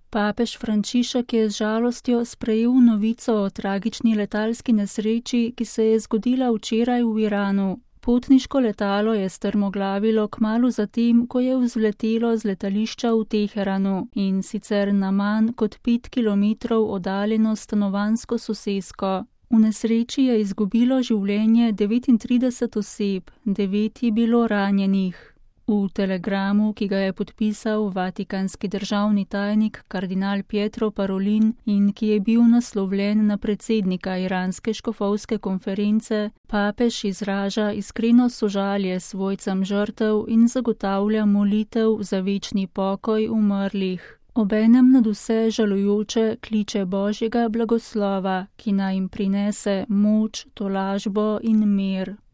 Papež Frančišek je z žalostjo sprejel novico o tragični letalski nesreči, ki se je zgodila včeraj v Iranu. Potniško letalo je strmoglavilo kmalu zatem, ko je vzletelo z letališča v Teheranu, in sicer na manj kot 5 kilometrov oddaljeno stanovanjsko sosesko. V nesreči je izgubilo življenje 39 oseb, 9 je bilo ranjenih. V telegramu, ki ga je podpisal vatikanski državni tajnik kardinal Pietro Parolin in ki je bil naslovljen na predsednika iranske škofovske konference, papež izraža iskreno sožalje svojcem žrtev in zagotavlja molitev za večni pokoj umrlih. Obenem nadvse žalujoče kliče Božjega blagoslova, ki naj jim prinese moč, tolažbo in mir.